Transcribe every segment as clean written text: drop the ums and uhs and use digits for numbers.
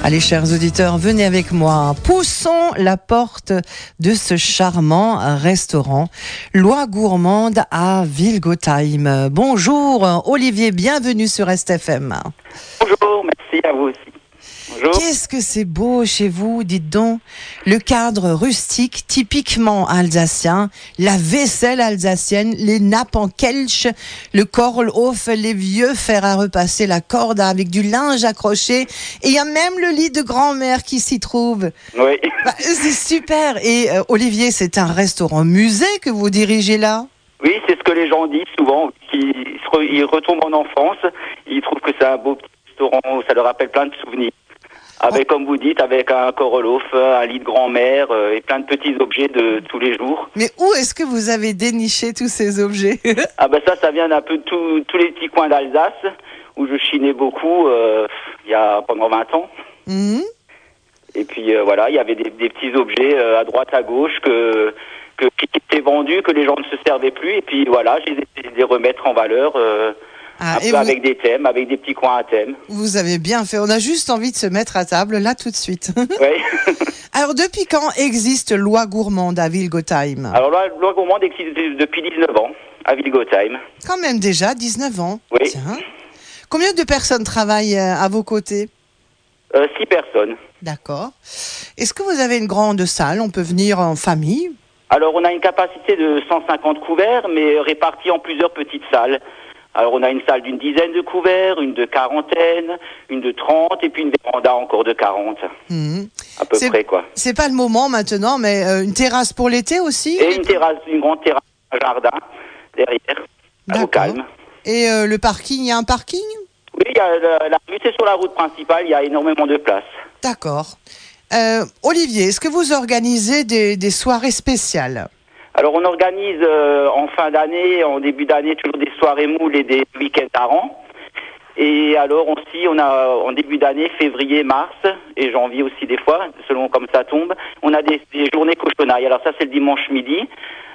Allez, chers auditeurs, venez avec moi. Poussons la porte de ce charmant restaurant Loi Gourmande à Vilgotheim. Bonjour, Olivier, bienvenue sur STFM. Bonjour, merci à vous aussi. Bonjour. Qu'est-ce que c'est beau chez vous, dites donc. Le cadre rustique, typiquement alsacien, la vaisselle alsacienne, les nappes en kelch, le Korlhof, les vieux fers à repasser, la corde avec du linge accroché, et il y a même le lit de grand-mère qui s'y trouve. Oui. C'est super. Et Olivier, c'est un restaurant musée que vous dirigez là? Oui, c'est ce que les gens disent souvent. Ils retombent en enfance, ils trouvent que c'est un beau petit restaurant où ça leur rappelle plein de souvenirs. Avec, comme vous dites, avec un Korlhof, un lit de grand-mère et plein de petits objets de tous les jours. Mais où est-ce que vous avez déniché tous ces objets? Ah ben ça vient d'un peu de tous les petits coins d'Alsace où je chinais beaucoup il y a pendant 20 ans. Mmh. Et puis voilà, il y avait des petits objets à droite à gauche qui étaient vendus, que les gens ne se servaient plus. Et puis voilà, j'ai essayé de les remettre en valeur. Un peu avec des thèmes, avec des petits coins à thème. Vous avez bien fait. On a juste envie de se mettre à table là tout de suite. Oui. Alors, depuis quand existe Loi Gourmande à Vilgotheim? Alors, Loi Gourmande existe depuis 19 ans à Vilgotheim. Quand même déjà, 19 ans. Oui. Tiens. Combien de personnes travaillent à vos côtés? 6 personnes. D'accord. Est-ce que vous avez une grande salle? On peut venir en famille? Alors, on a une capacité de 150 couverts, mais répartis en plusieurs petites salles. Alors, on a une salle d'une dizaine de couverts, une de quarantaine, une de 30, et puis une véranda encore de 40. Mmh. À peu près, quoi. C'est pas le moment maintenant, mais une terrasse pour l'été aussi? Et une grande terrasse, un jardin, derrière, au calme. Et le parking, il y a un parking? Oui, il y a la rue, c'est sur la route principale, il y a énormément de place. D'accord. Olivier, est-ce que vous organisez des soirées spéciales? Alors, on organise en fin d'année, en début d'année, toujours des soirées moules et des week-ends à rang. Et alors aussi, on a en début d'année, février, mars et janvier aussi des fois, selon comme ça tombe, on a des journées cochonailles. Alors ça, c'est le dimanche midi,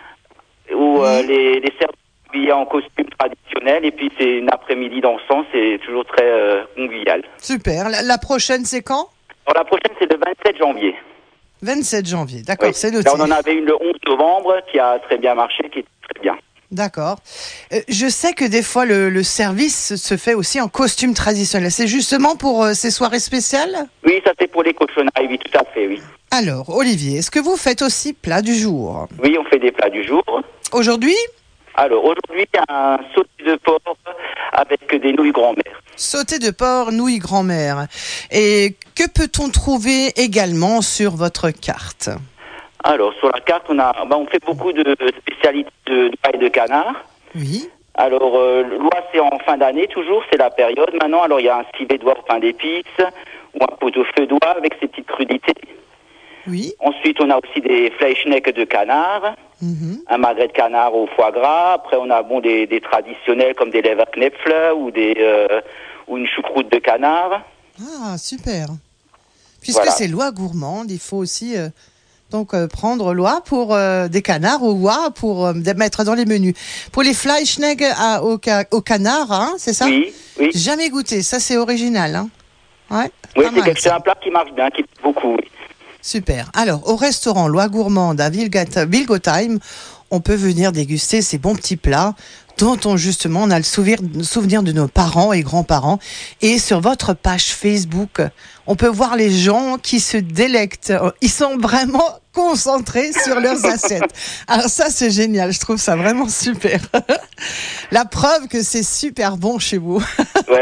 où les serveurs sont habillés en costume traditionnel, et puis c'est une après-midi dansant, c'est toujours très convivial. Super. La prochaine, c'est quand? Alors la prochaine, c'est le 27 janvier. 27 janvier, d'accord, oui. C'est noté. Là, on en avait une le 11 novembre qui a très bien marché, qui est très bien. D'accord. Je sais que des fois, le service se fait aussi en costume traditionnel. C'est justement pour ces soirées spéciales? Oui, ça c'est pour les cochonailles, oui, tout à fait, oui. Alors, Olivier, est-ce que vous faites aussi plat du jour? Oui, on fait des plats du jour. Aujourd'hui? Alors, aujourd'hui, il y a un sauté de porc avec des nouilles grand-mère. Sauté de porc, nouilles grand-mère. Et que peut-on trouver également sur votre carte? Alors, sur la carte, on fait beaucoup de spécialités de paille de canard. Oui. Alors, l'oie, c'est en fin d'année, toujours, c'est la période maintenant. Alors, il y a un civet d'oie au pain d'épices, ou un pot-au-feu d'oie avec ses petites crudités. Oui. Ensuite, on a aussi des fleischneck de canard, un magret de canard au foie gras. Après, on a des traditionnels comme des leverknäpfle ou une choucroute de canard. Ah, super. Puisque c'est Loi Gourmande, il faut aussi prendre Loi pour des canards ou Loi pour mettre dans les menus. Pour les Fleischneck au canard, hein, c'est ça? Oui, oui. Jamais goûté, ça c'est original. Hein. Ouais, oui, c'est un plat qui marche bien, qui plaît beaucoup. Oui. Super. Alors, au restaurant Loi Gourmande à Vilgotheim, on peut venir déguster ces bons petits plats dont on a le souvenir de nos parents et grands-parents. Et sur votre page Facebook, on peut voir les gens qui se délectent. Ils sont vraiment concentrés sur leurs assiettes. Alors ça, c'est génial. Je trouve ça vraiment super. La preuve que c'est super bon chez vous. Ouais.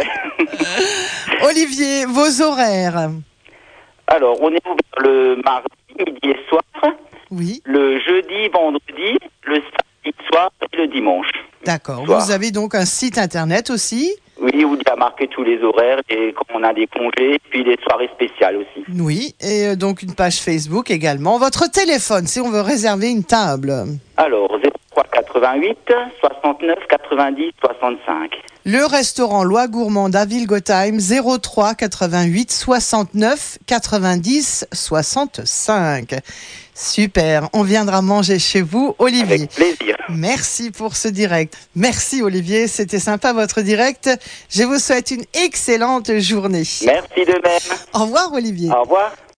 Olivier, vos horaires? Alors, on est ouvert le mardi, midi et soir. Oui. Le jeudi, vendredi, le samedi soir et le dimanche. D'accord. Vous avez donc un site internet aussi? Oui, où il y a marqué tous les horaires et quand on a des congés, puis les soirées spéciales aussi. Oui, et donc une page Facebook également. Votre téléphone, si on veut réserver une table? Alors, 03 88 69 90 65. Le restaurant Loi Gourmande à Vilgottheim, 03 88 69 90 65. Super, on viendra manger chez vous, Olivier. Avec plaisir. Merci pour ce direct. Merci Olivier, c'était sympa votre direct. Je vous souhaite une excellente journée. Merci de même. Au revoir Olivier. Au revoir.